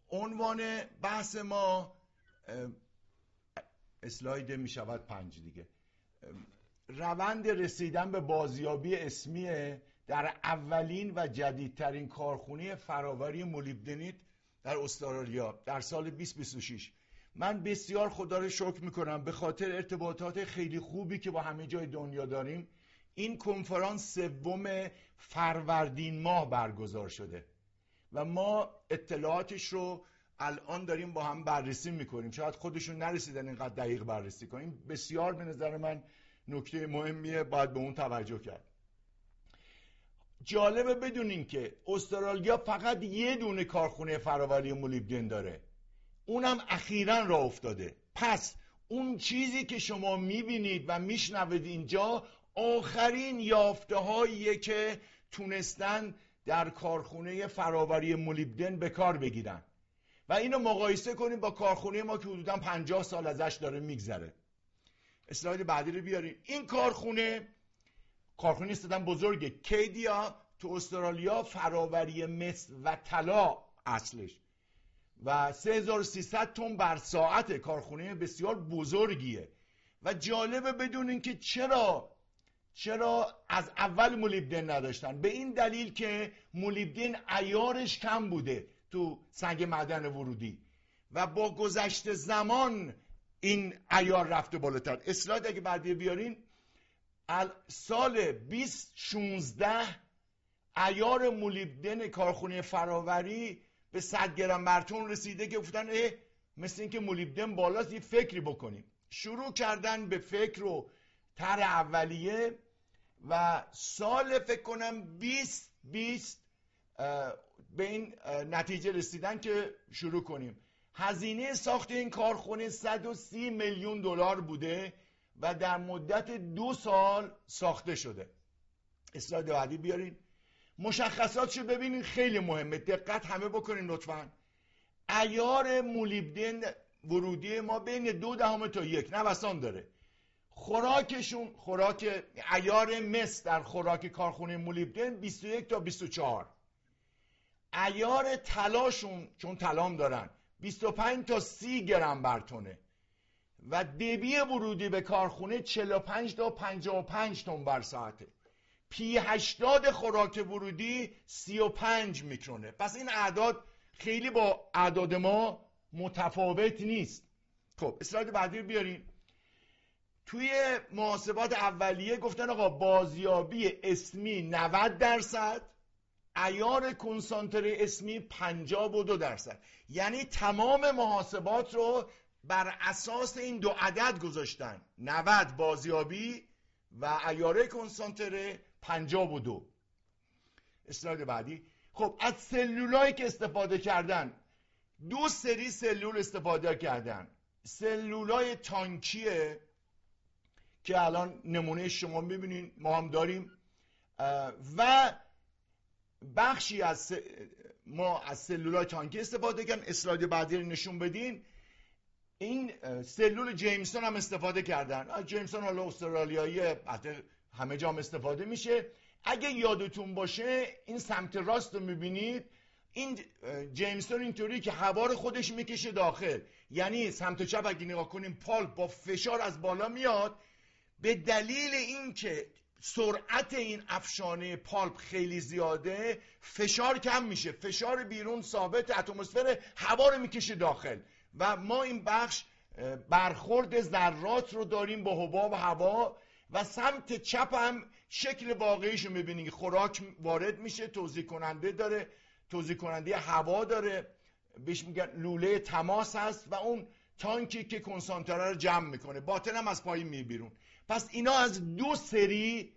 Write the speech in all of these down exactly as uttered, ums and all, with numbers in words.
عنوان بحث ما اسلاید می شود پنج دیگه، روند رسیدن به بازیابی اسمیه در اولین و جدیدترین کارخونه فراوری مولیبدنیت در استرالیا در سال بیست بیست و شش. من بسیار خدا رو شکر میکنم به خاطر ارتباطات خیلی خوبی که با همه جای دنیا داریم. این کنفرانس سوم فروردین ماه برگزار شده و ما اطلاعاتش رو الان داریم با هم بررسی میکنیم. شاید خودشون نرسیدن اینقدر دقیق بررسی کنیم. بسیار به نظر من نکته مهمیه، باید به اون توجه کرد. جالبه بدونین که استرالیا فقط یه دونه کارخونه فراوری مولیبدن داره، اونم اخیراً راه افتاده. پس اون چیزی که شما میبینید و میشنوید اینجا آخرین یافته هاییه که تونستن در کارخونه فراوری مولیبدن به کار بگیرن و اینو مقایسه کنیم با کارخونه ما که حدوداً پنجاه سال ازش داره میگذره. اسلاید بعدی رو بیارین. این کارخونه کارخونه استادن بزرگه، کیدیا تو استرالیا، فراوری مس و طلا اصلش و سه هزار و سیصد تن بر ساعت. کارخونه بسیار بزرگیه و جالبه بدونین که چرا چرا از اول مولیبدن نداشتن. به این دلیل که مولیبدن عیارش کم بوده تو سنگ معدن ورودی و با گذشت زمان این عیار رفته بالاتر. اسلاید اگه بعدی بیارین، سال بیست شانزده عیار مولیبدن کارخونه فراوری به صد گرم بر تن رسیده که گفتن اه مثل این که مولیبدن بالاست، یه فکری بکنیم. شروع کردن به فکر و طرح اولیه و سال فکر کنم بیست بیست به این نتیجه رسیدن که شروع کنیم. هزینه ساخت این کارخونه صد و سی میلیون دلار بوده و در مدت دو سال ساخته شده. اسلاید بعدی بیارین. مشخصاتشو ببینین، خیلی مهمه، دقت همه بکنین لطفاً. عیار مولیبدن ورودی ما بین دو دهم تا یک نوسان داره. خوراکشون، خوراک عیار مس در خوراک کارخونه مولیبدن بیست و یک تا بیست و چهار. عیار طلاشون، چون طلام دارن، بیست و پنج تا سی گرم بر تنه و دبی ورودی به کارخونه چهل و پنج تا پنجاه و پنج تن بر ساعته. پی هشتاد خوراک ورودی سی و پنج میکرونه. پس این اعداد خیلی با اعداد ما متفاوت نیست. خب اسلاید بعدی رو بیارین. توی محاسبات اولیه گفتن آقا بازیابی اسمی نود درصد، عیار کنسانتره اسمی پنجاه و دو درصد. یعنی تمام محاسبات رو بر اساس این دو عدد گذاشتن، نود بازیابی و عیار کنسانتره پنجاه و دو. اسلاید بعدی. خب از سلولایی که استفاده کردن، دو سری سلول استفاده کردن. سلولای تانکیه که الان نمونه شما میبینین، ما هم داریم، و بخشی از ما از سلولای تانکی استفاده کردن. اسلاید بعدی رو نشون بدین. این سلول جیمسون هم استفاده کردن. جیمسون حالا استرالیاییه، همه جا هم استفاده میشه. اگه یادتون باشه این سمت راست رو میبینید، این جیمسون اینطوری که هوا رو خودش میکشه داخل، یعنی سمت چپ اگه نگاه کنیم پالپ با فشار از بالا میاد. به دلیل اینکه سرعت این افشانه پالپ خیلی زیاده، فشار کم میشه، فشار بیرون ثابت، اتمسفر هوا رو میکشه داخل و ما این بخش برخورد ذرات رو داریم با حباب هوا. و سمت چپ هم شکل واقعیش رو میبینید، خوراک وارد میشه، توزیع کننده داره، توزیع کننده هوا داره، بهش میگن لوله تماس هست و اون تانکی که کنسانتره رو جمع میکنه، باطن هم از پایین می بیرون. پس اینا از دو سری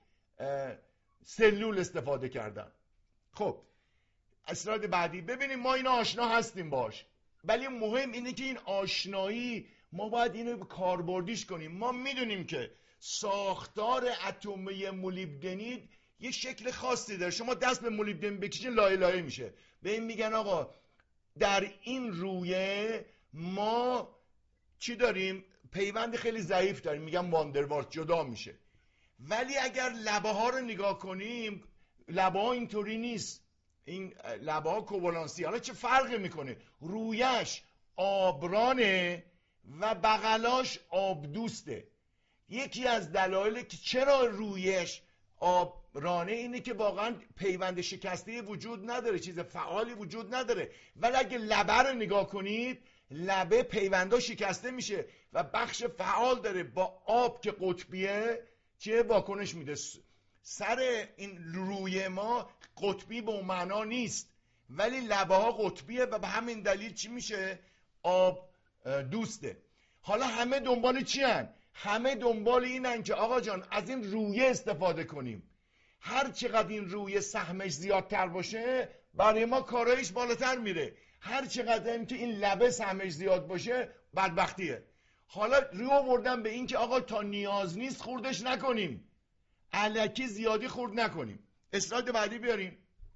سلول استفاده کردن. خب اسلاید بعدی ببینیم. ما اینا آشنا هستیم باش، ولی مهم اینه که این آشنایی ما باید اینو کاربردیش کنیم. ما میدونیم که ساختار اتمی مولیبدنیت یه شکل خاصی داره. شما دست به مولیبدن بکشین لایه لایه میشه. به این میگن آقا در این رویه ما چی داریم؟ پیوند خیلی ضعیف داریم، میگن واندروالز، جدا میشه. ولی اگر لبه ها رو نگاه کنیم، لبه ها اینطوری نیست. این لبه ها کوبولانسی. حالا چه فرقی میکنه؟ رویش آبرانه و بغلاش آبدوسته. یکی از دلایل که چرا رویش آبرانه اینه که واقعا پیوند شکسته وجود نداره، چیز فعالی وجود نداره. ولی اگه لبه رو نگاه کنید، لبه پیوندا شکسته میشه و بخش فعال داره. با آب که قطبیه چه واکنش میده؟ سر این روی ما قطبی به اون معنا نیست، ولی لبه ها قطبیه و به همین دلیل چی میشه؟ آب دوسته. حالا همه دنبال چی هن؟ همه دنبال اینن که آقا جان از این رویه استفاده کنیم. هر چقدر این رویه سهمش زیادتر باشه برای ما کارایش بالاتر میره. هر چقدر هم که این لبه سهمش زیاد باشه بدبختیه. حالا رو آوردن به این که آقا تا نیاز نیست خوردش نکنیم، الکی زیادی خورد نکنیم. اسلاید بعدی بیاریم.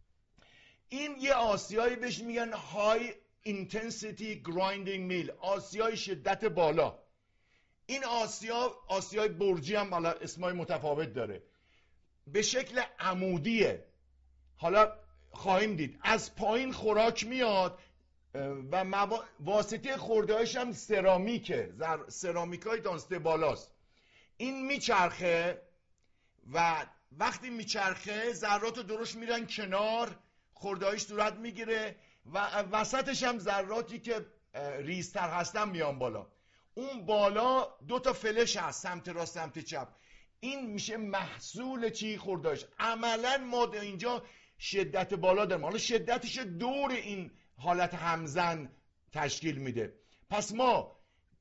این یه آسیایی بهش میگن های intensity grinding meal، آسیای شدت بالا. این آسیا آسیای برجی هم حالا اسمای متفاوت داره، به شکل عمودیه. حالا خواهیم دید از پایین خوراک میاد و موا... واسطه خوردهایش هم سرامیکه، زر... سرامیکای دانسته بالاست. این میچرخه و وقتی میچرخه ذرات رو درش میرن کنار، خوردهایش صورت میگیره و وسطش هم ذراتی که ریزتر هستن میان بالا. اون بالا دو تا فلش هست، سمت راست سمت چپ. این میشه محصول چی؟ خوردهایش. عملا ما اینجا شدت بالا داریم. حالا شدتش دور این حالت همزن تشکیل میده. پس ما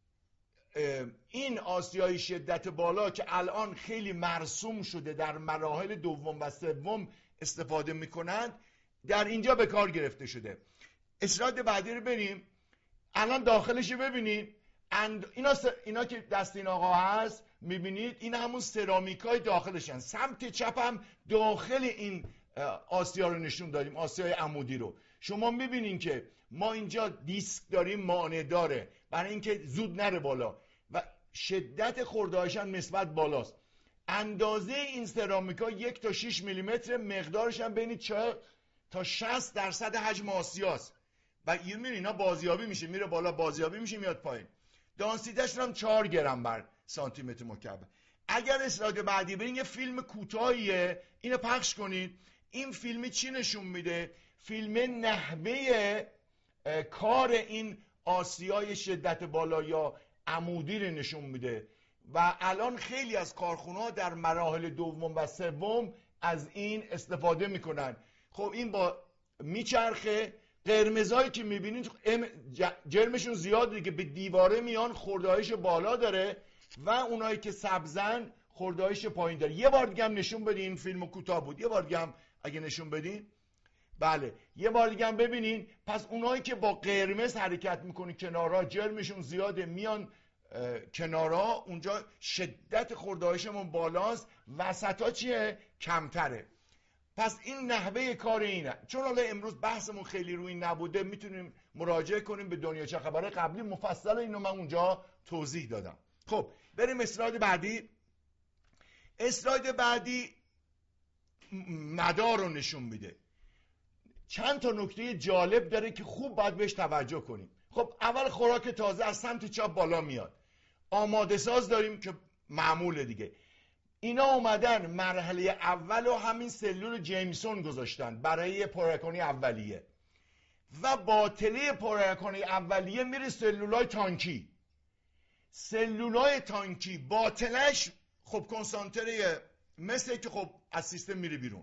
این آسیای شدت بالا که الان خیلی مرسوم شده در مراحل دوم و سوم استفاده میکنند، در اینجا به کار گرفته شده. اسلاید بعدی رو بریم. الان داخلش رو ببینید. اینا, س... اینا که دست این آقا هست میبینید، این همون سرامیکای داخلشن. سمت چپ هم داخل این آسیا رو نشون دادیم، آسیای عمودی رو. شما میبینین که ما اینجا دیسک داریم مانع داره برای اینکه زود نره بالا و شدت خوردهایش هم نسبت بالاست. اندازه این سرامیکا یک تا شش میلیمتر، مقدارش هم بین چهار تا شصت درصد حجم آسیاست و میبینین اینا بازیابی میشه، میره بالا بازیابی میشه میاد پایین. دانسیده‌شون هم چهار گرم بر سانتی متر مکعب. اگر اسلاید بعدی برین، یه فیلم کوتاهیه، اینو پخش کنید. این فیلم چی نشون میده؟ فیلم نحوه کار این آسیای شدت بالا یا عمودی رو نشون میده و الان خیلی از کارخونه‌ها در مراحل دوم و سوم از این استفاده میکنن. خب این با میچرخه. قرمزایی که میبینید جرمشون زیاده که به دیواره میان، خوردهایش بالا داره و اونایی که سبزن خوردهایش پایین داره. یه بار دیگه هم نشون بدین. این فیلم کوتاه بود، یه بار دیگه هم اگه نشون بدین. بله یه بار دیگه هم ببینین. پس اونایی که با قرمز حرکت میکنی کنارها، جرمشون زیاده، میان کنارها، اونجا شدت خوردهایشمون بالاست، وسطا چیه؟ کمتره. پس این نحوه کار اینه. چون حالا امروز بحثمون خیلی روی نبوده، میتونیم مراجعه کنیم به دنیاچه خبر قبلی، مفصل اینو من اونجا توضیح دادم. خب بریم اسلاید بعدی. اسلاید بعدی مدار رو نشون میده. چند تا نکته جالب داره که خوب باید بهش توجه کنیم. خب اول خوراک تازه از سمت چپ بالا میاد. آماده ساز داریم که معموله دیگه. اینا اومدن مرحله اول و همین سلول جیمسون گذاشتن برای پراکنی اولیه و باطله پراکنی اولیه میره سلولای تانکی. سلولای تانکی باطلش خب کنسانتره مثل که خب از سیستم میره بیرون.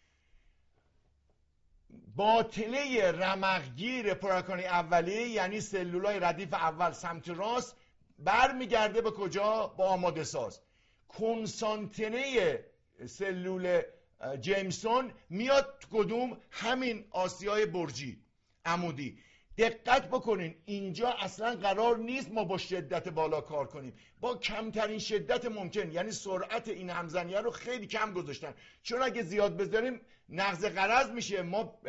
باطله رمقگیر پراکنی اولیه یعنی سلولای ردیف اول سمت راست برمیگرده به کجا؟ با آماده ساز. کنسانتره سلول جیمسون میاد کدوم؟ همین آسیای برجی عمودی. دقت بکنین اینجا اصلا قرار نیست ما با شدت بالا کار کنیم، با کمترین شدت ممکن، یعنی سرعت این همزنیه رو خیلی کم گذاشتن، چون اگه زیاد بذاریم نقض غرض میشه، ما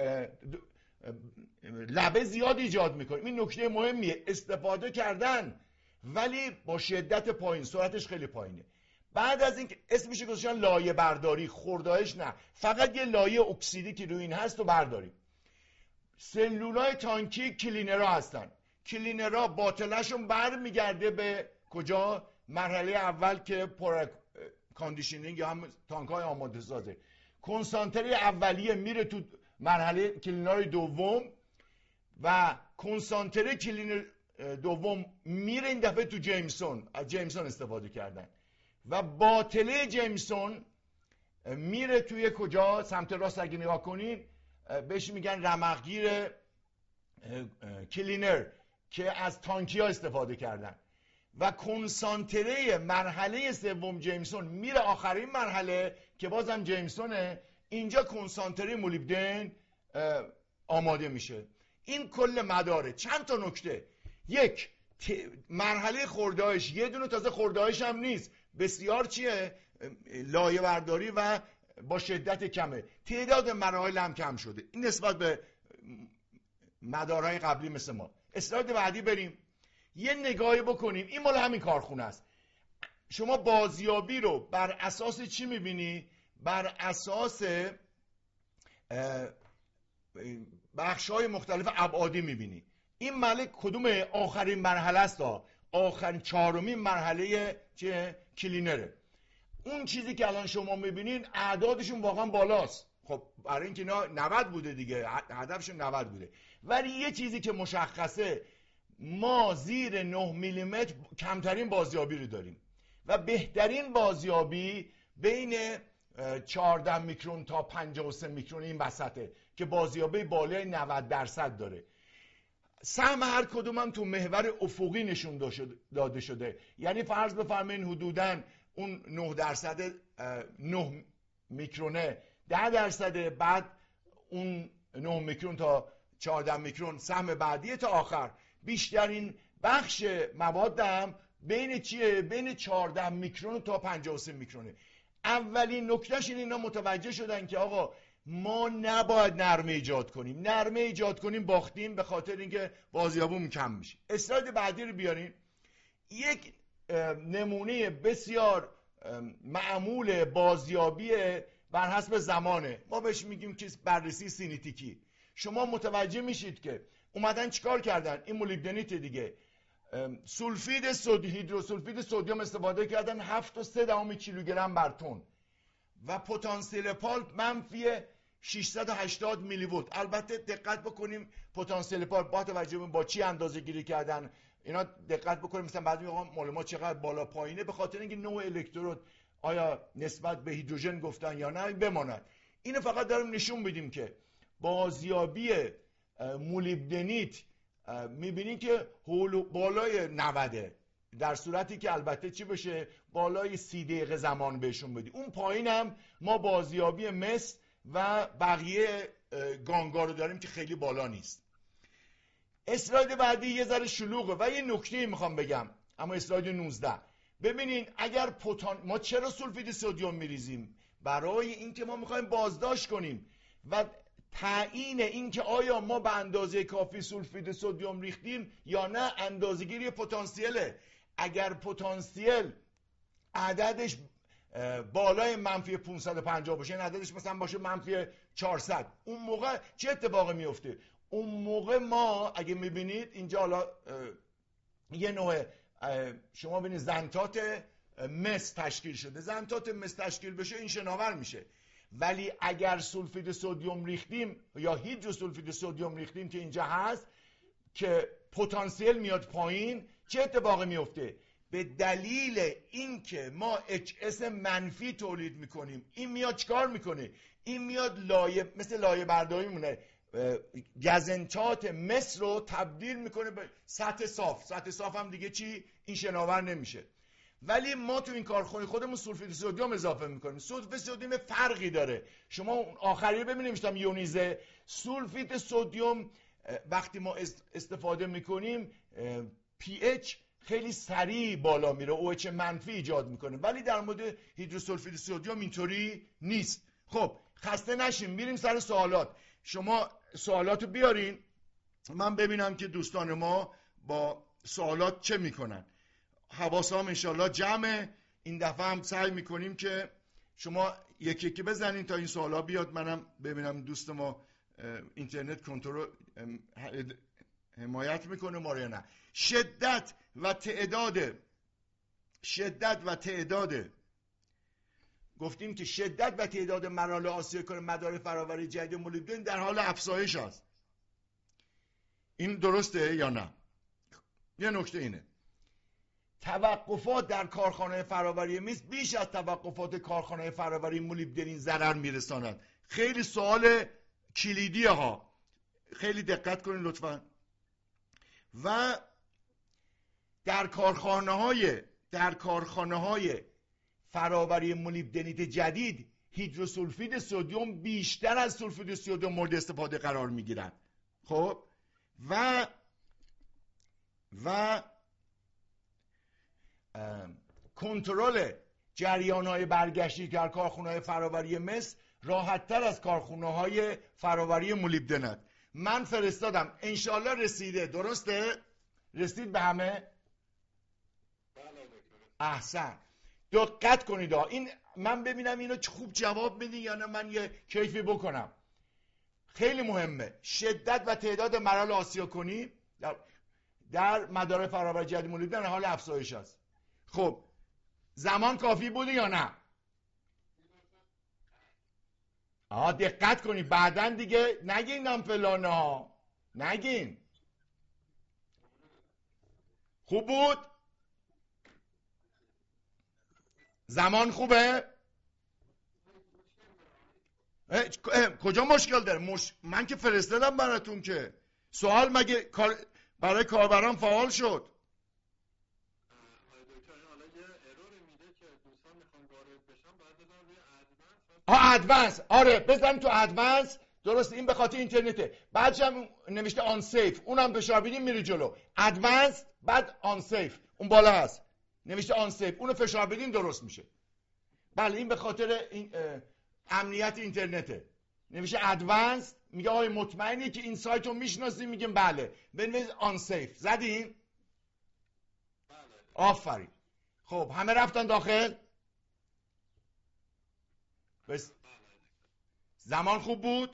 لبه زیاد ایجاد میکنیم. این نکته مهمیه، استفاده کردن ولی با شدت پایین، سرعتش خیلی پایینه. بعد از این اسمش گذاشتن لایه برداری، خوردهایش نه، فقط یه لایه اکسیدی که روی این هست رو برداریم. سلولای تانکی کلینرها هستن. کلینرها باطلشون برمیگرده به کجا؟ مرحله اول که پر کاندیشنینگ یا هم تانک‌های آماده سازه. کنسانتره اولیه میره تو مرحله کلینر دوم و کنسانتره کلینر دوم میره این دفعه تو جیمسون. از جیمسون استفاده کردن و باطله جیمسون میره توی کجا؟ سمت راست اگه نگاه کنین بهش میگن رمقگیر کلینر که از تانکی ها استفاده کردن و کنسانتره مرحله سوم جیمسون میره آخرین مرحله که بازم جیمسونه. اینجا کنسانتره مولیبدن آماده میشه. این کل مداره. چند تا نکته. یک، مرحله خوردهایش یه دونه، تازه خوردهایش هم نیست، بسیار چیه؟ لایه برداری و با شدت کمه. تعداد مراحل هم کم شده. این نسبت به مدارهای قبلی مثل ما. اسلاید بعدی بریم. یه نگاهی بکنیم. این مال همین کارخونه است. شما بازیابی رو بر اساس چی میبینی؟ بر اساس بخش‌های مختلف ابعادی میبینی. این ملک کدوم آخرین مرحله است؟ آخرین چهارمین مرحله چیه؟ کلینره. اون چیزی که الان شما میبینین اعدادشون واقعا بالاست. خب برای اینکه اینا نود بوده دیگه، هدفشون نود بوده. ولی یه چیزی که مشخصه، ما زیر نه میلیمتر کمترین بازیابی رو داریم و بهترین بازیابی بین چهارده میکرون تا پنجاه و سه میکرون این وسطه که بازیابی بالای نود درصد داره. سهم هر کدوم هم تو محور افقی نشون داده شده. یعنی فرض بفرمایید حدوداً اون نه درصد نه میکرونه ده درصد، بعد اون نه میکرون تا چهارده میکرون سهم بعدیه تا آخر. بیشترین بخش مواد هم بین چیه؟ بین چهارده میکرون تا پنجاه و سه میکرونه. اولین نکتهش این، اینا متوجه شدن که آقا ما نباید نرمه ایجاد کنیم. نرمه ایجاد کنیم باختیم، به خاطر اینکه بازیابیمون کم میشه. اسلاید بعدی رو بیارین. یک نمونه بسیار معمول بازیابی بر حسب زمانه. ما بهش میگیم که بررسی سینتیکی. شما متوجه میشید که اومدن چیکار کردن؟ این مولیبدنیت دیگه، سولفید سود هیدروسولفید سدیم استفاده کردن هفت و سه دهم کیلوگرم بر تن و پتانسیل پالپ منفی ششصد و هشتاد میلی ولت. البته دقت بکنیم پتانسیل پالپ با توجه به با چی اندازه گیری کردن اینا دقت بکنیم. مثلا بعضی میگن مال ما چقدر بالا پایینه، به خاطر اینکه نوع الکترود آیا نسبت به هیدروژن گفتن یا نه بماند. اینو فقط داریم نشون بدیم که بازیابی مولیبدنیت میبینید که بالای نود، در صورتی که البته چی بشه؟ بالای سی دقیقه زمان بهشون بدی. اون پایین هم ما بازیابی مس و بقیه گانگا رو داریم که خیلی بالا نیست. اسلاید بعدی یه ذره شلوغه و یه نکته میخوام بگم، اما اسلاید نوزده. ببینین اگر پوتان، ما چرا سولفید سدیم میریزیم؟ برای اینکه ما میخوایم بازداشت کنیم و تعیین اینکه آیا ما به اندازه کافی سولفید سدیم ریختیم یا نه اندازه‌گیری پتانسیله. اگر پتانسیل عددش بالای منفی پانصد و پنجاه باشه، این عددش مثلا باشه منفی چهارصد، اون موقع چه اتفاقی میفته؟ اون موقع ما اگه میبینید اینجا حالا یه نوع شما ببینید زنتات مس تشکیل شده. زنتات مس تشکیل بشه این شناور میشه. ولی اگر سولفید سدیم ریختیم یا هیدروسولفید سدیم ریختیم که اینجا هست که پتانسیل میاد پایین، چه اتفاقی میفته؟ به دلیل اینکه ما اچ اس منفی تولید میکنیم، این میاد چیکار میکنه؟ این میاد لایه مثل لایه برداری مونه، گزنتات مس رو تبدیل میکنه به سطح صاف. سطح صاف هم دیگه چی؟ این شناور نمیشه. ولی ما تو این کارخونه خودمون سولفید سدیم اضافه میکنیم. سولفید سدیم فرقی داره. شما اون آخری ببینیم میشتم یونیزه. سولفید سدیم وقتی ما استفاده میکنیم پی اچ خیلی سریع بالا میره، او اچ منفی ایجاد میکنه. ولی در مورد هیدروسولفید سدیم اینطوری نیست. خب خسته نشیم، میریم سر سوالات. شما سوالاتو بیارین من ببینم که دوستان ما با سوالات چه میکنن. حواسام انشالله جمعه این دفعه هم سعی میکنیم که شما یکی یکی بزنین تا این سوالا بیاد، منم ببینم دوست ما اینترنت کنترل حمایت میکنه ما یا نه. شدت و تعداد شدت و تعداد گفتیم که شدت و تعداد مراحل آسیاکاری مدار فراوری جدید مولبدن در حال افزایش است. این درسته یا نه؟ یه نکته اینه، توقفات در کارخانه فراوری مس بیش از توقفات کارخانه فراوری مولبدن ضرر میرساند. خیلی سوال کلیدیه ها، خیلی دقت کنین لطفا. و در کارخانه های در کارخانه های فراوری مولبدنیت جدید هیدروسولفید سدیم بیشتر از سولفید سدیم مورد استفاده قرار میگیرد. خب و و کنترل جریان‌های برگشتی در کارخانه‌های فراوری مس راحت‌تر از کارخانه‌های فراوری مولبدن است. من فرستادم، انشالله رسیده. درسته؟ رسید به همه؟ احسن. دقت کنید ها. این من ببینم اینو خوب جواب بدین یا نه من یه کیفی بکنم. خیلی مهمه. شدت و تعداد مراحل آسیاکنی در, در مدار فراوری جدید مولبدن حال افزایش است. خب زمان کافی بوده یا نه؟ آه دقت کنید بعدن دیگه نگین نام فلانه ها، نگین. خوب بود؟ زمان خوبه؟ اه اه کجا مشکل داره؟ مش... من که فرستادم براتون که سوال مگه کار... برای کاربران فعال شد؟ آه ادوانس، آره بزن تو ادوانس. درست، این به خاطر اینترنته. بعدش هم نوشته آن سیف، اونم فشار بدیم میره جلو. ادوانس بعد آن سیف، اون بالا هست نوشته آن سیف، اونو فشار بدیم درست میشه. بله این به خاطر این امنیت اینترنته. نوشته ادوانس، میگه آقای مطمئنی که این سایت رو میشناسی؟ میگیم بله. بنویس آن سیف. زدین؟ آفرین. خب همه رفتن داخل؟ بس زمان خوب بود؟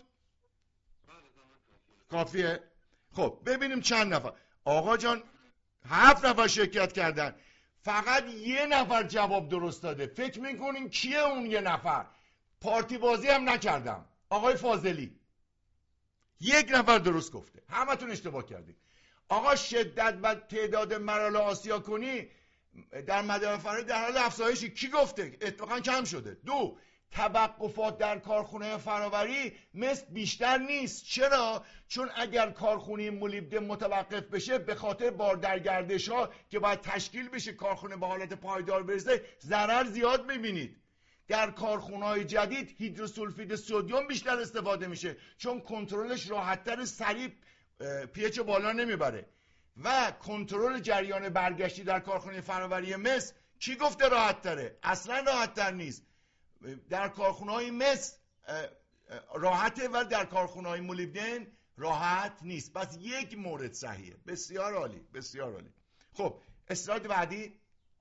کافیه؟ خب ببینیم چند نفر. آقا جان هفت نفر شرکت کردن، فقط یه نفر جواب درست داده. فکر میکنین کیه اون یه نفر؟ پارتی بازی هم نکردم. آقای فاضلی یک نفر درست گفته، همتون اشتباه کردید. آقا شدت و تعداد مراحل آسیاکنی در مدار فراوری در حال افزایشی، کی گفته؟ اتفاقا کم شده. دو، توقفات در کارخونه فراوری مثل بیشتر نیست. چرا؟ چون اگر کارخونه مولبدن متوقف بشه به خاطر باردرگردش ها که باید تشکیل بشه کارخونه به حالت پایدار برسه ضرر زیاد میبینید. در کارخونه های جدید هیدروسولفید سدیم بیشتر استفاده میشه چون کنترلش راحت‌تر، سریع پی اچ بالا نمیبره. و کنترل جریان برگشتی در کارخونه فراوری مس کی گفته راحت‌تره؟ اصلا راحت‌تر نیست. در کارخونه‌های مس راحته و در کارخونه‌های مولبدن راحت نیست. پس یک مورد صحیحه. بسیار عالی، بسیار عالی. خب اسلاید بعدی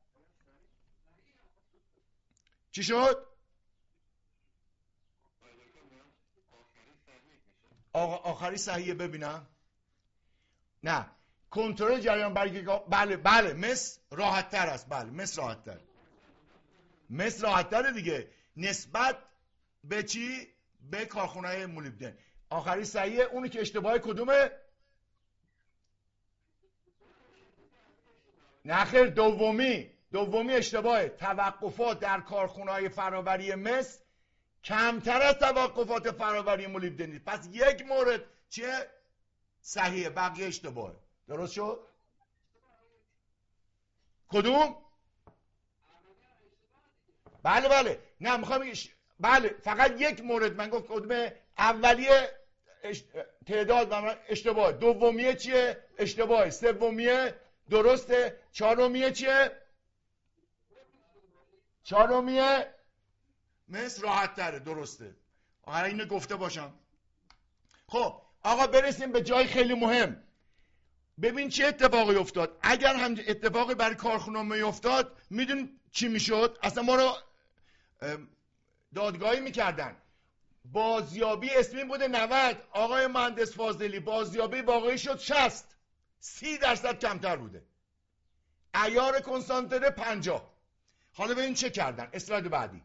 چی شد؟ آقا آخری صحیحه ببینم. نه کنترل جریان برگشتی، بله بله مس راحت‌تر است. بله مس راحت‌تر. مس راحت‌تره دیگه نسبت به چی؟ به کارخونه مولبدن. آخری صحیحه. اونی که اشتباه کدومه؟ نه خیر، دومی دومی اشتباهه. توقفات در کارخونه فراوری مس کمتر از توقفات فراوری مولبدن. پس یک مورد چیه؟ صحیحه، بقیه اشتباهه. درست شد؟ کدوم؟ بله بله. نه میخوام بله فقط یک مورد من گفت کدومه؟ اولیه اش... تعداد اشتباه، دومیه چیه؟ اشتباه، سومیه درسته، چهارمیه چیه؟ چهارمیه مس راحت تره. درسته. آره اینو گفته باشم. خب آقا برسیم به جای خیلی مهم. ببین چه اتفاقی افتاد. اگر هم اتفاقی برای کارخونه می افتاد میدون چی میشد؟ اصلا ما رو دادگاهی میکردن. بازیابی اسمی بوده نود، آقای مهندس فاضلی بازیابی واقعی شد شصت، سی درصد کمتر بوده. عیار کنسانتره پنجاه. حالا ببین چه کردن. اسلاید بعدی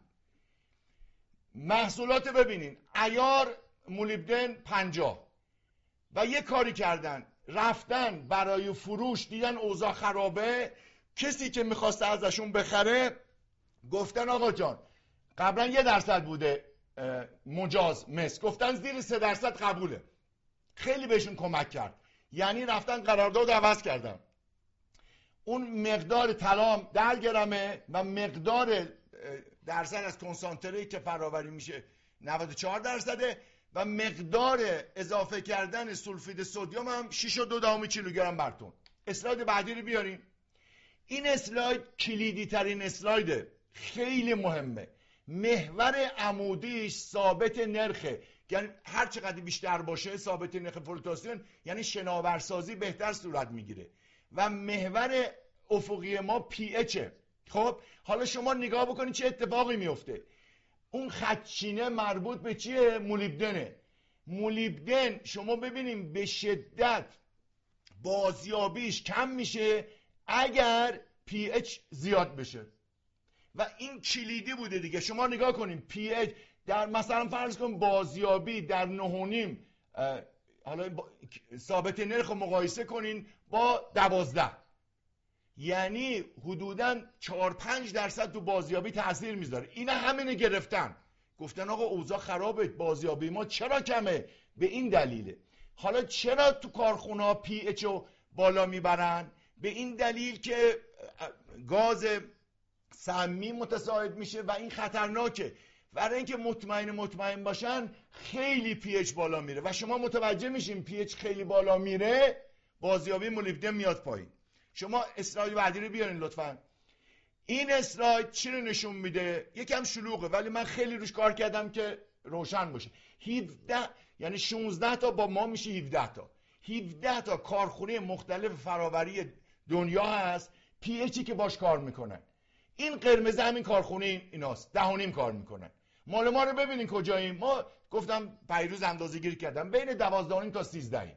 محصولات ببینین. عیار مولیبدن پنجاه و یه کاری کردن، رفتن برای فروش، دیدن اوضاع خرابه، کسی که میخواست ازشون بخره گفتن آقا جان قبلا یه درصد بوده مجاز مس، گفتن زیر سه درصد قبوله. خیلی بهشون کمک کرد. یعنی رفتن قرارداد عوض کردن. اون مقدار طلا ده گرمه و مقدار درصد از کنسانتره که فراوری میشه نود و چهار درصده و مقدار اضافه کردن سولفید سدیم هم شش و دو دهم کیلوگرم بر تن. اسلاید بعدی رو بیاریم. این اسلاید کلیدی ترین اسلایده، خیلی مهمه. محور عمودیش ثابت نرخه، یعنی هر چقدر بیشتر باشه ثابت نرخ فلوتاسیون، یعنی شناورسازی بهتر صورت میگیره. و محور افقی ما پی اچه. خب حالا شما نگاه بکنید چه اتفاقی میفته. اون خدچینه مربوط به چیه؟ مولیبدنه. مولیبدن شما ببینیم به شدت بازیابیش کم میشه اگر پی اچ زیاد بشه و این کلیدی بوده دیگه. شما نگاه کنیم پی اچ در مثلا فرض کن بازیابی در نه و نیم، حالا ثابت نرخ مقایسه کنین با دوازده، یعنی حدوداً چهار پنج درصد تو بازیابی تاثیر میذاره. اینا همینه گرفتن، گفتن آقا اوضاع خرابه، بازیابی ما چرا کمه؟ به این دلیله. حالا چرا تو کارخونه ها پی اچ رو بالا میبرن؟ به این دلیل که گاز سمی متساعد میشه و این خطرناکه. برای اینکه مطمئن مطمئن باشن خیلی پی اچ بالا میره و شما متوجه میشین پی اچ خیلی بالا میره بازیابی مولیبدن میاد پایین. شما اسلاید بعدی رو بیارین لطفا. این اسلاید چی رو نشون میده؟ یکم شلوغه ولی من خیلی روش کار کردم که روشن باشه. هفده یعنی شانزده تا با ما میشه هفده تا. هفده تا کارخونه مختلف فراوری دنیا هست پی اچی که باش کار میکنن. این قرمز همین کارخونه ایناست، ده و نیم کار میکنن. مال ما رو ببینین کجاییم. ما گفتم پیروز اندازه گیری کردم بین دوازده و نیم تا سیزده.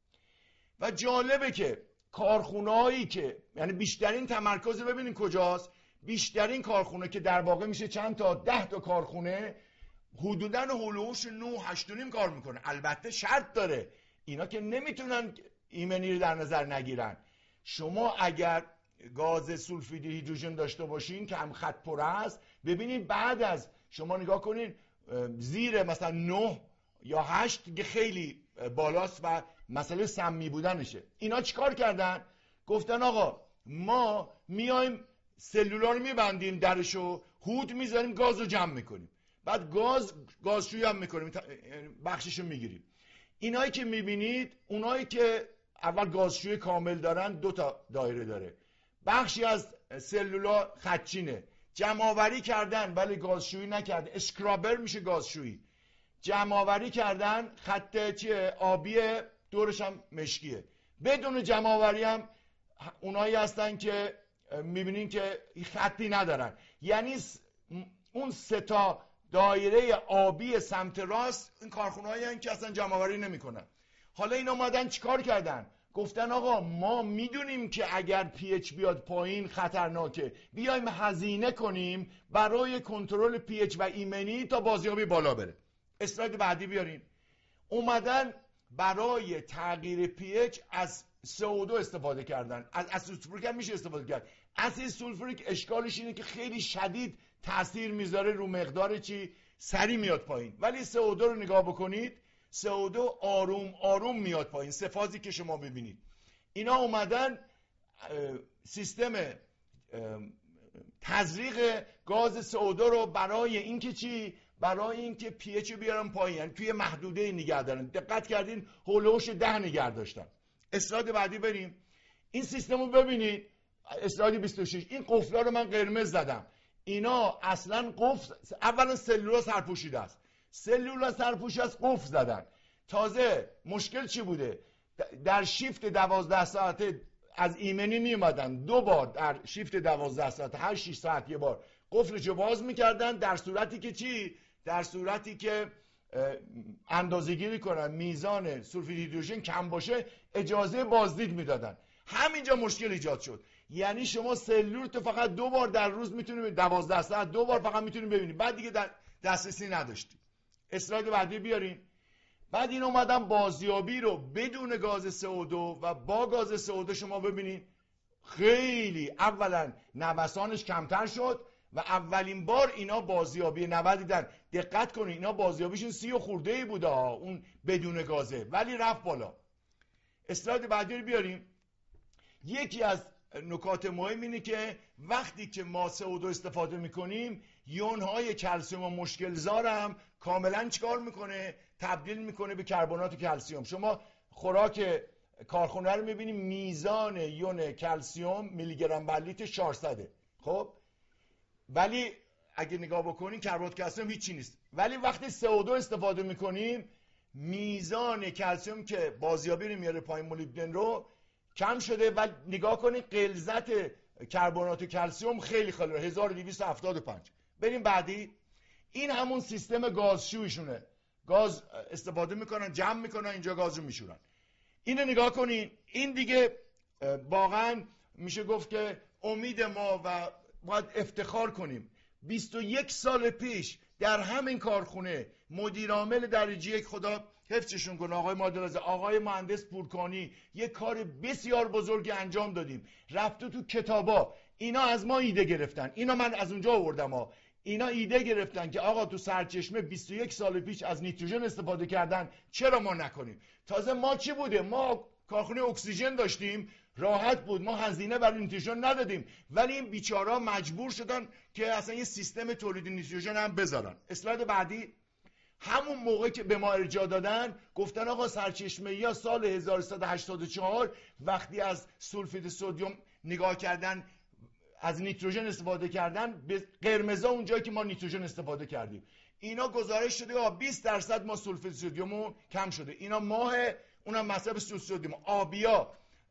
و جالبه که کارخونه‌هایی که یعنی بیشترین تمرکز ببینین کجاست. بیشترین کارخونه که در واقع میشه چند تا ده تا کارخونه حدوداً هولوش نه هشت و نیم کار میکنه. البته شرط داره، اینا که نمیتونن ایمنی رو در نظر نگیرن. شما اگر گاز سولفید هیدروژن داشته باشین که هم خط پر است، ببینید بعد از شما نگاه کنین زیر مثلا نه یا هشت که خیلی بالاست و مسئله سمی بودنشه. اینا چیکار کردن؟ گفتن آقا ما میایم سلولا رو میبندیم درشو، هود میذاریم، گاز رو جمع میکنیم، بعد گاز گازشویی هم میکنیم، بخششو میگیریم. اینایی که میبینید اونایی که اول گازشویی کامل دارن دو تا دایره داره. بخشی از سلولا خدچینه، جمع آوری کردن ولی گازشویی نکردن، اسکرابر میشه گازشویی. جمع آوری کردن، خط چیه؟ آبیه، دورش هم مشکیه. بدون جمع آوری هم اونایی هستن که میبینین که خطی ندارن، یعنی اون سه تا دایره آبی سمت راست این کارخونه‌هایی هستن که اصلا جمع آوری نمیکنن. حالا این اومدن چیکار کردن؟ گفتن آقا ما میدونیم که اگر پی اچ بیاد پایین خطرناکه، بیایم هزینه کنیم برای کنترل پی اچ و ایمنی تا بازیابی بالا بره. اسلاید بعدی بیارین. اومدن برای تغییر پی اچ از سی او دو استفاده کردن. از اسید سولفوریک هم میشه استفاده کرد. اسید سولفوریک اشکالش اینه که خیلی شدید تاثیر میذاره رو مقدار چی؟ سری میاد پایین. ولی سی او دو رو نگاه بکنید، سی او دو آروم آروم میاد پایین. سه فازی که شما ببینید اینا اومدن سیستم تزریق گاز سی او دو رو برای اینکه چی؟ برای اینکه پی اچ بیارن پایین، یعنی توی محدوده نگه دارن. دقت کردین هولوش ده نگه داشتن. اسلاید بعدی بریم. این سیستم رو ببینید، اسلاید بیست و شش. این قفلا رو من قرمز زدم. اینا اصلا قفل، اولا سلولا سرپوشیده است، سلولا سرپوش از قفل زدن. تازه مشکل چی بوده؟ در شیفت دوازده ساعته از ایمنی می اومدن دو بار در شیفت دوازده ساعت هر شش ساعت یه بار قفلشو باز میکردن، در صورتی که چی؟ در صورتی که اندازه‌گیری کنن میزان سولفید هیدروژن کم باشه اجازه بازدید میدادن. همینجا مشکل ایجاد شد. یعنی شما سلول تو فقط دو بار در روز میتونید، دوازده ساعت دو بار فقط میتونید ببینید، بعد دیگه دسترسی نداشتی. اسلاید بعدی بیارین. بعد این اومدن بازیابی رو بدون گاز سه او دو و با گاز سه او دو شما ببینید خیلی اولا نوسانش کمتر شد و اولین بار اینا بازیابی نود دیدن. دقت کنید اینا بازیابیشون سی و خورده ای بوده ها اون بدون گازه، ولی رفت بالا. اسلاید بعدی رو بیاریم. یکی از نکات مهم اینه که وقتی که ما سه او دو استفاده میکنیم یونهای کلسیم و مشکلزار هم کاملا چیکار میکنه؟ تبدیل میکنه به کربنات کلسیم. شما خوراک کارخونه رو میبینید میزان یون کلسیم میلی گرم بر لیتر چهارصد. خب ولی اگه نگاه بکنین کربنات کلسیم هیچی نیست. ولی وقتی سه او دو استفاده میکنیم میزان کلسیم که بازیابی رو میاره پایین مولیبدن رو کم شده و نگاه کنید غلظت کربنات کلسیم خیلی خیلی هزار و دویست و هفتاد و پنج. بریم بعدی. این همون سیستم گازشویشونه. گاز استفاده میکنن، جمع میکنن، اینجا گاز رو میشورن. اینو نگاه کنین. این دیگه واقعا میشه گفت که امید ما و باید افتخار کنیم. بیست و یک سال پیش در همین کارخونه مدیر عامل درجه یک، خدا حفظشون کنه، آقای مادرزه، آقای مهندس پورکانی، یک کار بسیار بزرگی انجام دادیم. رفته تو کتابا اینا از ما ایده گرفتن. اینا من از اونجا آوردم ها. اینا ایده گرفتن که آقا تو سرچشمه بیست و یک سال پیش از نیتروژن استفاده کردن، چرا ما نکنیم؟ تازه ما چی بوده؟ ما کارخونه اکسیژن داشتیم، راحت بود، ما هزینه برای نیتروژن ندادیم، ولی این بیچاره‌ها مجبور شدن که اصلا یه سیستم تولید نیتروژن هم بذارن. اسلاید بعدی. همون موقع که به ما ارجاع دادن گفتن آقا سرچشمه یا سال هزار و سیصد و هشتاد و چهار وقتی از سولفید سدیم نگاه کردن از نیتروژن استفاده کردن به قرمزا اونجایی که ما نیتروژن استفاده کردیم اینا گزارش شده آقا بیست درصد ما سولفید سدیم کم شده. اینا ماه اونم مصرف سدیم. آبیا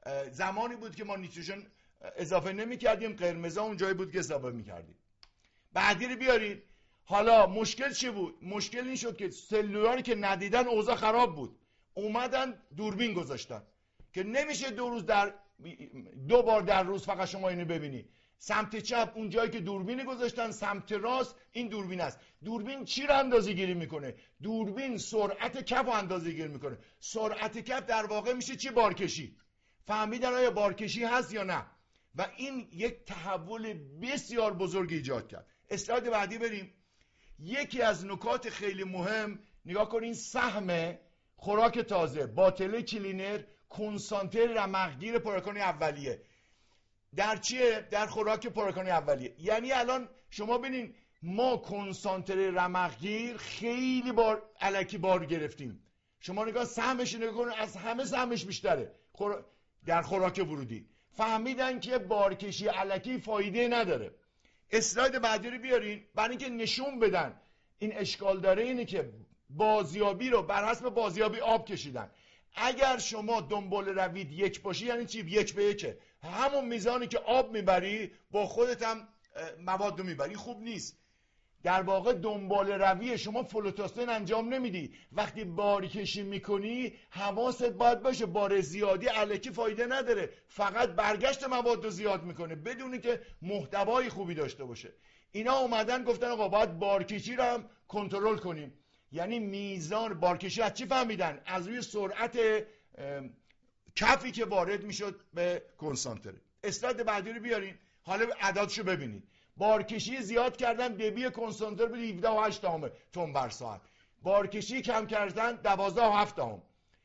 زمانی بود که ما نیتروژن اضافه نمی کردیم، قرمزا اونجایی بود که اضافه می کردیم. بعدی رو بیارید. حالا مشکل چی بود؟ مشکل این شد که سلولاری که ندیدن اوضاع خراب بود، اومدن دوربین گذاشتن که نمیشه دو روز در دو بار در روز فقط شما اینو ببینی. سمت چپ اون جایی که دوربین گذاشتن، سمت راست این دوربین است. دوربین چی رو اندازه گیری میکنه؟ دوربین سرعت کف رو اندازه گیری میکنه. سرعت کف در واقع میشه چی؟ بارکشی. فهمیدن آیا بارکشی هست یا نه؟ و این یک تحول بسیار بزرگ ایجاد کرد. اسلاید بعدی بریم. یکی از نکات خیلی مهم نگاه کنین، سهم خوراک تازه، باطله کلینر، کنسانتر رمقگیر پاراکانی اولیه. در چیه؟ در خوراک پاراکانی اولیه. یعنی الان شما ببینین ما کنسانتر رمقگیر خیلی بار الکی بار گرفتیم. شما نگاه سهمش نگاه کنین، از همه سهمش بیشتره خور... در خوراک ورودی. فهمیدن که بارکشی الکی فایده نداره. اسلاید بعدی رو بیارین برای اینکه نشون بدن این اشکال داره. اینه که بازیابی رو بر حسب بازیابی آب کشیدن. اگر شما دنبال روید یک باشی یعنی چی؟ یک به یکه. همون میزانی که آب میبری با خودت هم مواد رو میبری. خوب نیست. در واقع دنبال روی شما فلوتاستن انجام نمیدی. وقتی باری کشی میکنی حواست باید باشه بار زیادی الکی فایده نداره، فقط برگشت مواد رو زیاد میکنه بدونی که محتوای خوبی داشته باشه. اینا اومدن گفتن آقا باید بارکشی رو هم کنترل کنیم. یعنی میزان بارکشی از چی فهمیدن؟ از روی سرعت کفی که وارد میشد به کنسانتره. اسلاید بعدی رو بیارین. حالا عددشو ببینید. بارکشی زیاد کردن، دبی کنسانتر بود هفده و هشت دهم تن بر ساعت. بارکشی کم کردن دوازده و هفت دهم.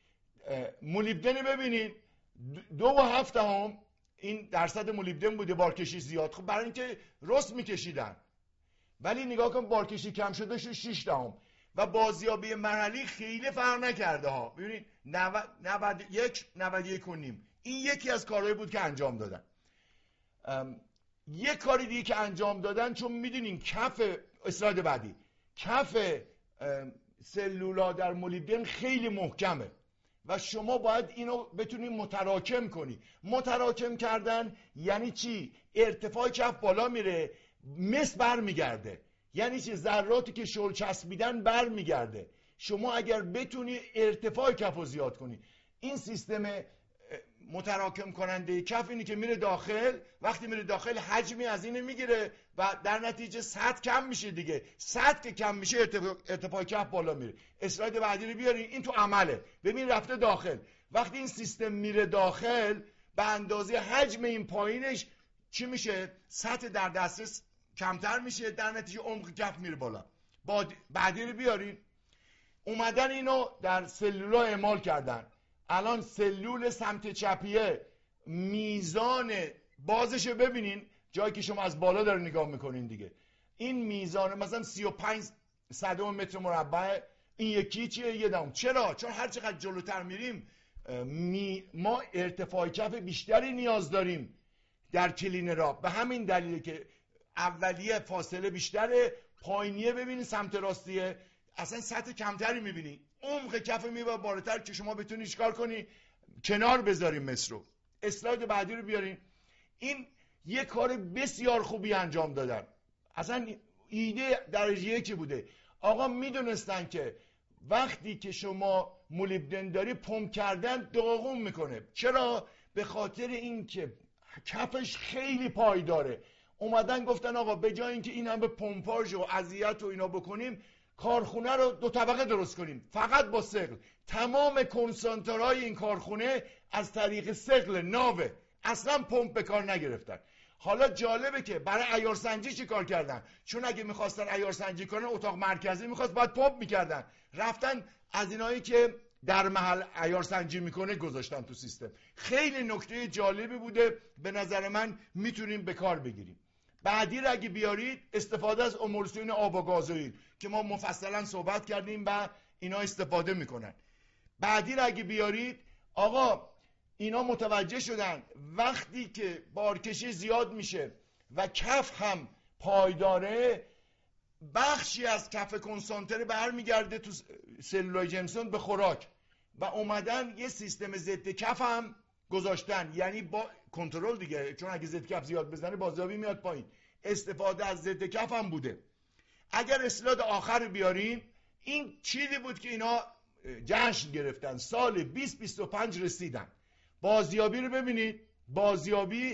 مولیبدن ببینید دو و هفت دهم این درصد مولیبدن بوده بارکشی زیاد. خب برای اینکه رست میکشیدن. ولی نگاه کن بارکشی کم شده شد شش دهم و بازیابی مرحلی خیلی فرق نکرده ها. ببینید نود و یک نود و یک و نیم. این یکی از کارهایی بود که انجام دادن. یک کاری دیگه که انجام دادن، چون میدونین کف اسلاید بعدی کف سلولا در مولیبدن خیلی محکمه و شما باید اینو بتونی متراکم کنی. متراکم کردن یعنی چی؟ ارتفاع کف بالا میره، مس بر میگرده. یعنی چی؟ ذراتی که شل چسبیدن بر میگرده. شما اگر بتونی ارتفاع کف رو زیاد کنی، این سیستم متراکم کننده کف اینی که میره داخل، وقتی میره داخل حجمی از اینه میگیره و در نتیجه سطح کم میشه دیگه. سطح که کم میشه ارتفاع, ارتفاع کف بالا میره. اسلاید بعدی رو بیارین. این تو عمله. ببین رفته داخل. وقتی این سیستم میره داخل به اندازه حجم این پایینش چی میشه؟ سطح در دسترس کمتر میشه، در نتیجه عمق کف میره بالا. بعدی رو بیارین. اومدن اینو در سلولا اعمال کردن. الان سلول سمت چپیه میزان بازش رو ببینین، جایی که شما از بالا داره نگاه میکنین دیگه. این میزان مثلا سی و پنج صدم متر مربع، این یکی چیه؟ یه دهم. چرا؟ چون هر چقدر جلوتر میریم می ما ارتفاع کف بیشتری نیاز داریم در کلینرها. به همین دلیله که اولیه فاصله بیشتره، پایینیه ببینید سمت راستیه اصلا سطح کمتری میبینی، عمق کف میبره بالاتر که شما بتونی چیکار کنی؟ کنار بذاریم مس رو. اسلاید بعدی رو بیارین. این یه کار بسیار خوبی انجام دادن. اصلا ایده درجه یکی بوده. آقا میدونستن که وقتی که شما مولیبدن داری پمپ کردن داغون میکنه. چرا؟ به خاطر اینکه کفش خیلی پایداره. اومدن گفتن آقا به جای اینکه این هم به پمپاژ و اذیت و اینا بکنیم، کارخونه رو دو طبقه درست کنیم فقط با ثقل. تمام کنسانترهای این کارخونه از طریق ثقل ناوه، اصلا پمپ به کار نگرفتن. حالا جالبه که برای عیارسنجی چی کار کردن؟ چون اگه میخواستن عیارسنجی کنن اتاق مرکزی میخواست باید پمپ میکردن، رفتن از اینایی که در محل عیارسنجی میکنه گذاشتن تو سیستم. خیلی نکته جالبی بوده، به نظر من میتونیم به کار بگیریم. بعدی رو اگه بیارید، استفاده از امولسیون آب و گازوئیل که ما مفصلا صحبت کردیم و اینا استفاده میکنن. بعدی رو اگه بیارید، آقا اینا متوجه شدن وقتی که بارکشی زیاد میشه و کف هم پایداره، بخشی از کف کنسانتره برمیگرده تو سلولای جیمسون به خوراک و اومدن یه سیستم ضد کف هم گذاشتن. یعنی با کنترل دیگه، چون اگه ضد کف زیاد بزنه بازیابی میاد پایین. استفاده از ضد کف هم بوده. اگر اسلاید آخر بیارین، این چیزی بود که اینا جشن گرفتن، سال بیست بیست و پنج رسیدن. بازیابی رو ببینید. بازیابی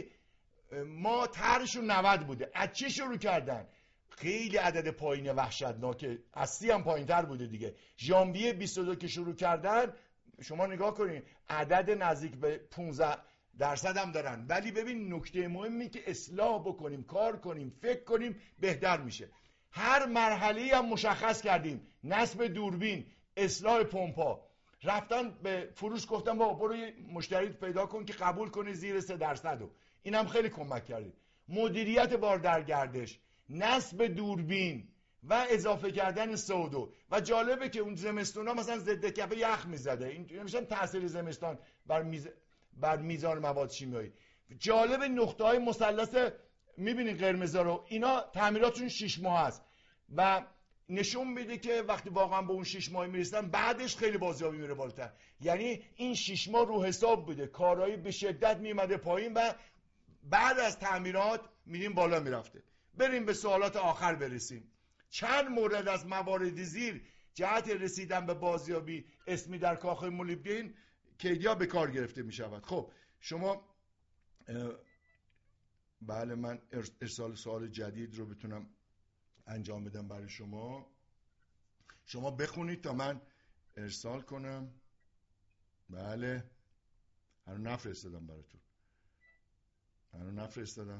ما طرحشون نود بوده. از چی شروع کردن؟ خیلی عدد پایین وحشتناکه، از سی هم پایین تر بوده دیگه. ژانویه بیست و دو که شروع کردن، شما نگاه کنین عدد نزدیک به پانزده درصد هم دارن. ولی ببین نکته مهمی که اصلاح بکنیم، کار کنیم، فکر کنیم، بهتر میشه. هر مرحله‌ای هم مشخص کردیم. نصب دوربین، اصلاح پمپا. رفتن به فروش گفتن بابا برو یه مشتری پیدا کن که قبول کنه زیر سه درصد و این هم خیلی کمک کردیم. مدیریت بار در گردش، نصب دوربین و اضافه کردن سودو. و جالبه که اون زمستونا مثلا ضد کف یخ میزده. این نمیشن تاثیر زمستان بر میز... بر میزان مواد شیمیایی. جالب نقطه های مثلث میبینین قرمزا رو، اینا تعمیراتشون شش ماه است و نشون میده که وقتی واقعا به اون شش ماه میرسن بعدش خیلی بازیابی میره بالاتر. یعنی این شش ماه رو حساب بوده، کارایی به شدت میمده پایین و بعد از تعمیرات میریم بالا میرفته. بریم به سوالات آخر برسیم. چند مورد از موارد زیر جهت رسیدن به بازیابی اسمی در کاخ مولیبدن کیدیا به کار گرفته میشود. خب شما بله، من ارسال سوال جدید رو بتونم انجام بدم برای شما. شما بخونید تا من ارسال کنم. بله، هنو نفرستادم براتون، هنو نفرستادم.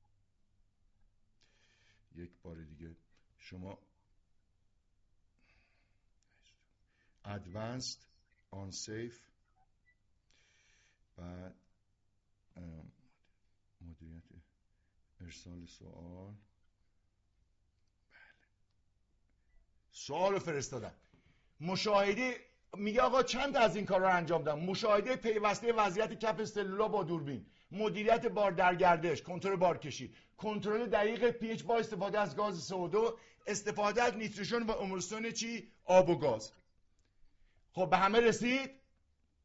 یک بار دیگه شما advanced unsafe و مدیریت ارسال سوال. سوال رو فرستادم. مشاهده میگه آقا چند از این کار رو انجام دادم. مشاهده پیوسته وضعیت کف سلولا با دوربین، مدیریت بار در گردش، کنترل بارکشی، کنترل دقیق پی اچ با استفاده از گاز سئو، استفاده از نیتروژن و امولسیون چی؟ آب و گاز. خب به همه رسید؟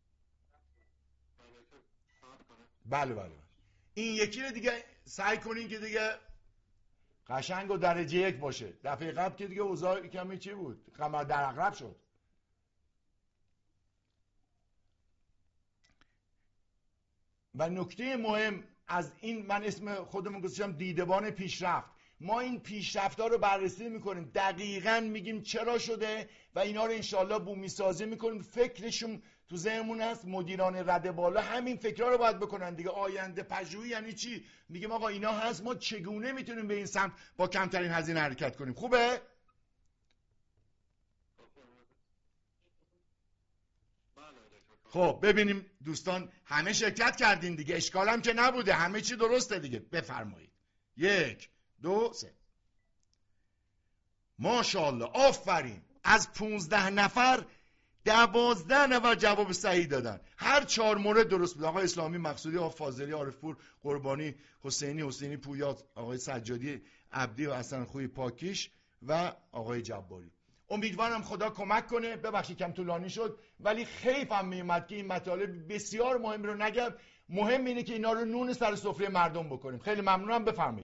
بله بله بله. این یکی رو دیگه سعی کنین که دیگه قشنگ و درجه یک باشه. دفعه قبل که دیگه اوضاع کمی چی بود؟ قمر در عقرب شد. و نکته مهم از این، من اسم خودمون گذاشتم دیدبان پیشرفت. ما این پیشرفت‌ها رو بررسی میکنیم، دقیقاً میگیم چرا شده و اینا رو انشالله بومی سازی میکنیم. فکرشون تو ذهنمون هست، مدیران رده بالا همین فکرها رو باید بکنن دیگه. آینده پژوهی یعنی چی؟ میگیم آقا اینا هست، ما چگونه میتونیم به این سمت با کمترین هزینه حرکت کنیم. خوبه؟ خب ببینیم دوستان، همه شرکت کردین دیگه، اشکالم که نبوده، همه چی درسته دیگه. بفرمایید. یک دو سه. ماشاءالله، آفرین. از پونزده نفر دوازده نفر جواب صحیح دادن، هر چهار مورد درست بود. آقای اسلامی مقصودی، آقای فاضلی، عارفپور، قربانی، حسینی، حسینی پویات، آقای سجادی عبدی و حسن خوی پاکیش و آقای جباری. امیدوارم خدا کمک کنه. ببخشید کم طولانی شد، ولی خیفم میومد که این مطالب بسیار مهم رو نگم. مهم اینه که اینا رو نون سر سفره مردم بکنیم. خیلی ممنونم، بفرمایید.